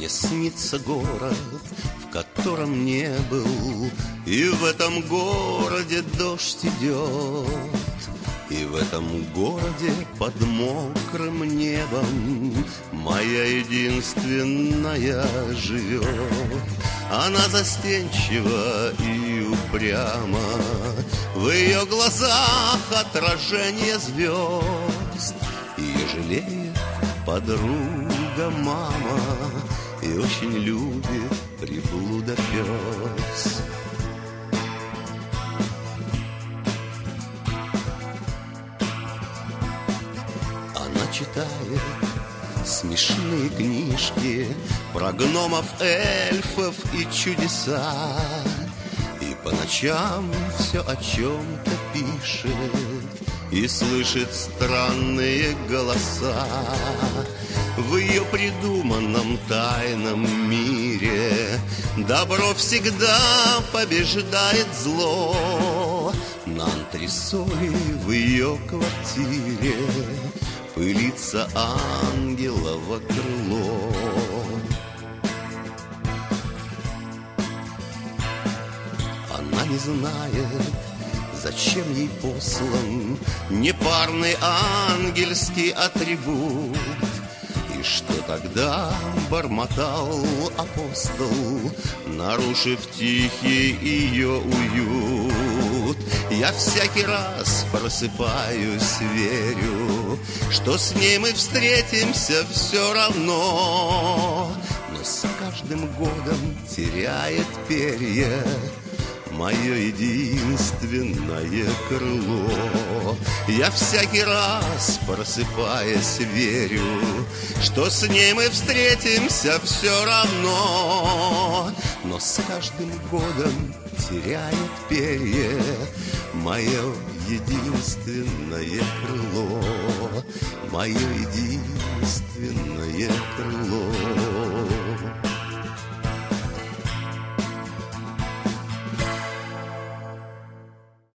Мне снится город, в котором не был, и в этом городе дождь идет. И в этом городе под мокрым небом моя единственная живет. Она застенчива и упряма, в ее глазах отражение звезд. Ее жалеет подруга мама и очень любит приблуда пес. Читает смешные книжки про гномов, эльфов и чудеса, и по ночам все о чем-то пишет и слышит странные голоса. В ее придуманном тайном мире добро всегда побеждает зло. На антресоли в ее квартире пылится ангелово крыло. Она не знает, зачем ей послан непарный ангельский атрибут, и что тогда бормотал апостол, нарушив тихий ее уют. Я всякий раз просыпаюсь, верю, что с ней мы встретимся все равно, но с каждым годом теряет перья мое единственное крыло. Я всякий раз, просыпаясь, верю, что с ней мы встретимся все равно, но с каждым годом теряет перья мое единственное крыло, мое единственное крыло.